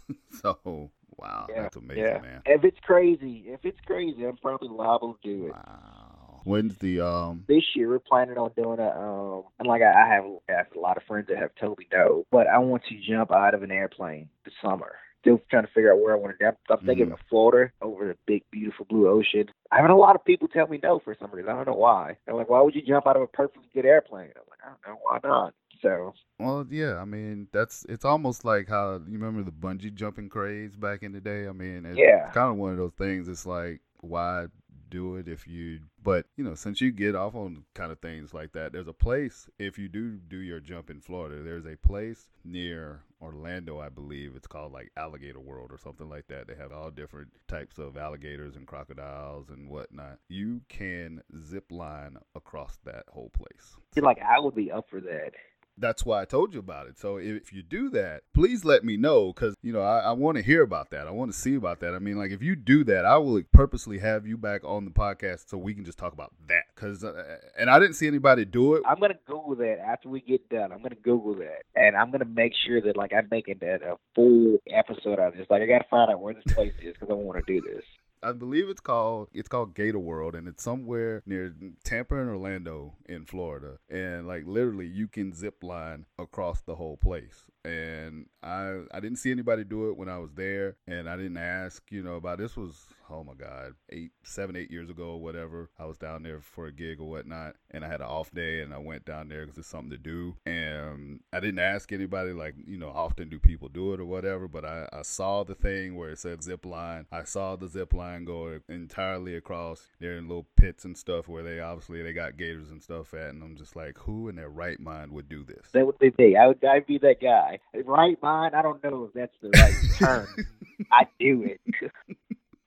so wow, yeah. that's amazing, yeah. man. If it's crazy, if it's crazy, I'm probably liable to do it. Wow. When's the um? This year we're planning on doing a um, and like I, I have, I have a lot of friends that have told me no, but I want to jump out of an airplane this summer. Still trying to figure out where I want to jump. I'm thinking mm. of Florida over the big, beautiful blue ocean. I've had a lot of people tell me no for some reason. I don't know why. They're like, why would you jump out of a perfectly good airplane? I'm like, I don't know, why not? So. Well, yeah, I mean, that's, it's almost like how, you remember the bungee jumping craze back in the day? I mean, it's yeah. kind of one of those things. It's like, why do it if you, but you know, since you get off on kind of things like that, there's a place, if you do do your jump in Florida, there's a place near Orlando, I believe. It's called like Alligator World or something like that. They have all different types of alligators and crocodiles and whatnot. You can zip line across that whole place. Like, I would be up for that. That's why I told you about it. So if you do that, please let me know, because, you know, I, I want to hear about that. I want to see about that. I mean, like, if you do that, I will purposely have you back on the podcast so we can just talk about that. Cause, uh, and I didn't see anybody do it. I'm going to Google that after we get done. I'm going to Google that. And I'm going to make sure that, like, I'm making that a full episode out of this. Like, I got to find out where this place is because I want to do this. I believe it's called it's called Gator World, and it's somewhere near Tampa and Orlando in Florida. And like literally, you can zip line across the whole place. And I I didn't see anybody do it when I was there, and I didn't ask, you know, about this was oh my God, eight, seven, eight years ago or whatever. I was down there for a gig or whatnot, and I had an off day, and I went down there because it's something to do. And I didn't ask anybody, like, you know, often do people do it or whatever, but I, I saw the thing where it said zip line. I saw the zip line go entirely across. They're in little pits and stuff where they obviously they got gators and stuff at, and I'm just like, who in their right mind would do this? That would be me. I would I'd be that guy. Right mind, I don't know if that's the right term. I do it.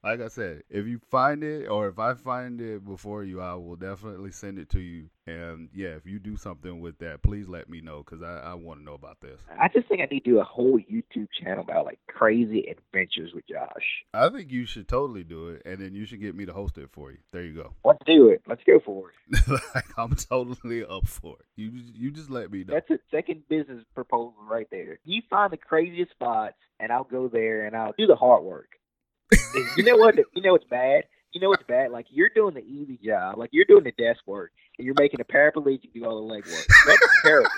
like I said, if you find it or if I find it before you, I will definitely send it to you. And yeah, if you do something with that, please let me know because I, I want to know about this. I just think I need to do a whole YouTube channel about like crazy adventures with Josh. I think you should totally do it, and then you should get me to host it for you. There you go. Let's do it. Let's go for it. Like, I'm totally up for it. You you just let me know. That's a second business proposal right there. You find the craziest spots, and I'll go there and I'll do the hard work. You know what? You know what's bad? You know what's bad? Like, you're doing the easy job. Like, you're doing the desk work, and you're making a paraplegic do all the leg work. That's terrible.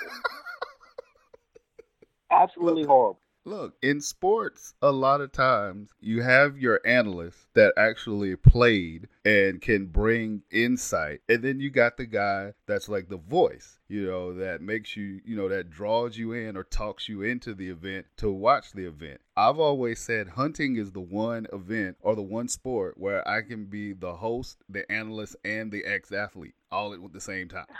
Absolutely horrible. Look, in sports, a lot of times you have your analysts that actually played and can bring insight. And then you got the guy that's like the voice, you know, that makes you, you know, that draws you in or talks you into the event to watch the event. I've always said hunting is the one event or the one sport where I can be the host, the analyst, and the ex-athlete all at the same time.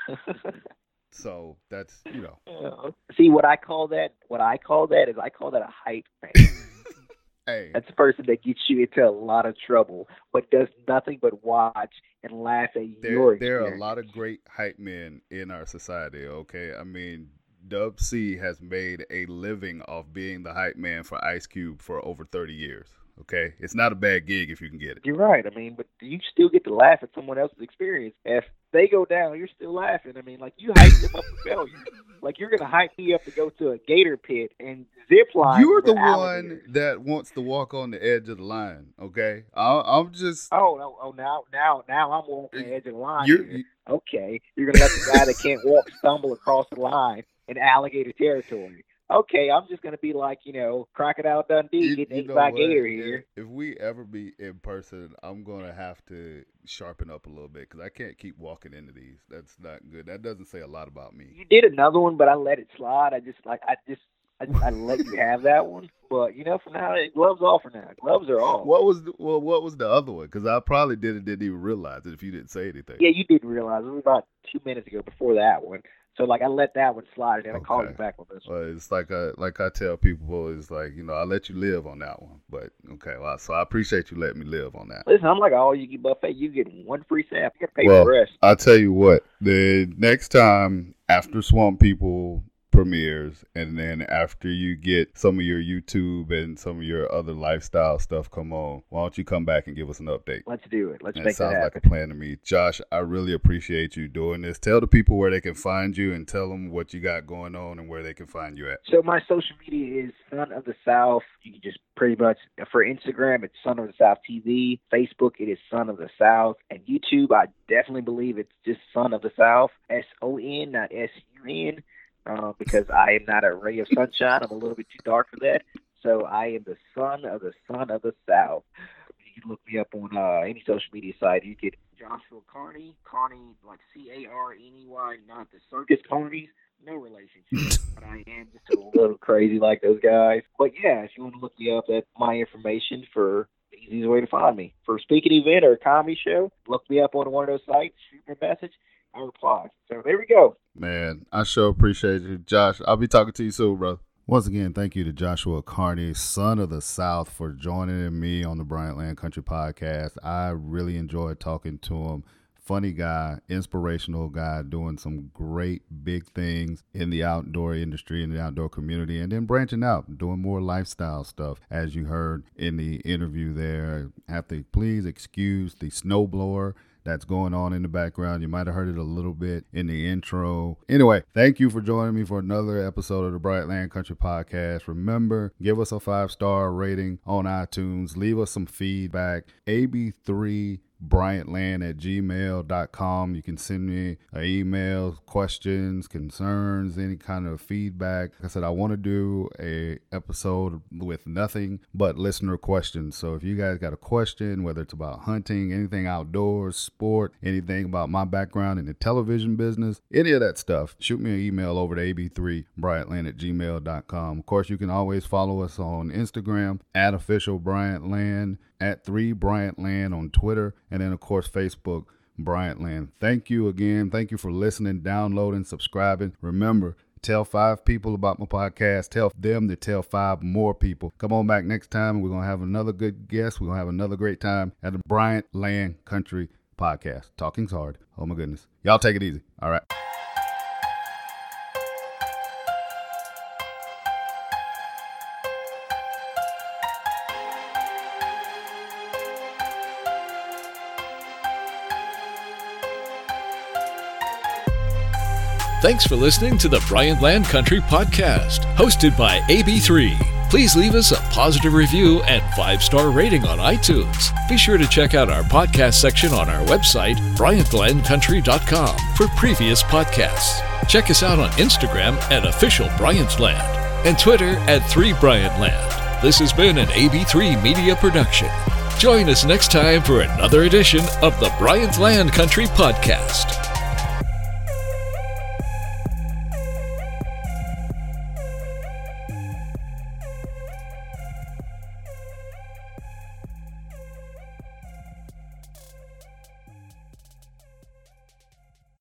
So that's, you know. Uh, see, what I call that, what I call that is I call that a hype man. Hey. That's a person that gets you into a lot of trouble, but does nothing but watch and laugh at there, your experience. There are a lot of great hype men in our society, okay? I mean, Dub C has made a living off being the hype man for Ice Cube for over thirty years. Okay, it's not a bad gig if you can get it. You're right. I mean, but you still get to laugh at someone else's experience. If they go down, you're still laughing. I mean, like, you hyped them up for failure. Like, you're gonna hype me up to go to a gator pit and zip line. You're the alligators. one that wants to walk on the edge of the line. Okay, I, I'm just. Oh no! Oh, now, now, now I'm walking the edge of the line. You're, here. Okay, you're gonna let the guy that can't walk stumble across the line in alligator territory. Okay, I'm just going to be like, you know, Crocodile Dundee you, getting you ate by what? gator here. If, if we ever be in person, I'm going to have to sharpen up a little bit because I can't keep walking into these. That's not good. That doesn't say a lot about me. You did another one, but I let it slide. I just, like, I just, I, I let you have that one. But, you know, for now, gloves off for now. Gloves are off. What was the, well, what was the other one? Because I probably did it, didn't even realize it if you didn't say anything. Yeah, you didn't realize. It was about two minutes ago before that one. So, like, I let that one slide, and then okay. I called you back on this one. Well, it's like I, like I tell people, it's like, you know, I let you live on that one. But, okay, well, so I appreciate you letting me live on that. Listen, I'm like an all-you-can buffet. You get one free sample. You got to pay well, for the rest. I'll tell you what. The next time after Swamp People premieres, and then after you get some of your YouTube and some of your other lifestyle stuff come on, why don't you come back and give us an update? Let's do it. Let's and make it sounds that like happen. a plan to me. Josh, I really appreciate you doing this. Tell the people where they can find you and tell them what you got going on and where they can find you at. So my social media is Son of the South. You can just pretty much, for Instagram, it's Son of the South T V. Facebook, it is Son of the South. And YouTube, I definitely believe it's just Son of the South. S O N, not S U N. Uh, because I am not a ray of sunshine. I'm a little bit too dark for that. So I am the son of the son of the South. You can look me up on uh, any social media site. You get Joshua Carney, Carney like C A R N E Y, not the circus Carneys. No relationship, but I am just a little crazy like those guys. But yeah, if you want to look me up, that's my information for the easiest way to find me. For a speaking event or a comedy show, look me up on one of those sites, shoot me a message. I reply. So there we go. Man, I sure appreciate you, Josh. I'll be talking to you soon, bro. Once again, thank you to Joshua Carney, Son of the South, for joining me on the Bryant Land Country Podcast. I really enjoyed talking to him. Funny guy, inspirational guy, doing some great big things in the outdoor industry, in the outdoor community, and then branching out, doing more lifestyle stuff. As you heard in the interview there, have to please excuse the snowblower that's going on in the background. You might have heard it a little bit in the intro. Anyway, thank you for joining me for another episode of the Bryant Land Country Podcast. Remember, give us a five-star rating on iTunes. Leave us some feedback. A B three bryantland at gmail dot com. You can send me an email, questions, concerns, any kind of feedback. Like I said, I want to do a episode with nothing but listener questions. So if you guys got a question, whether it's about hunting, anything outdoors, sport, anything about my background in the television business, any of that stuff, shoot me an email over to A B three bryantland at gmail dot com. Of course, you can always follow us on Instagram at official Bryant Land, at three Bryant Land on Twitter, and then of course Facebook Bryant Land. Thank you again. Thank you for listening, downloading, subscribing. Remember, Tell five people about my podcast. Tell them to tell five more people. Come on back next time. We're going to have another good guest. We're going to have another great time at the Bryant Land Country Podcast. Talking's hard. Oh, my goodness. Y'all take it easy. All right. Thanks for listening to the Bryant Land Country Podcast, hosted by A B three. Please leave us a positive review and five-star rating on iTunes. Be sure to check out our podcast section on our website, bryant land country dot com, for previous podcasts. Check us out on Instagram at Official Bryant Land and Twitter at three Bryant Land. This has been an A B three Media production. Join us next time for another edition of the Bryant Land Country Podcast.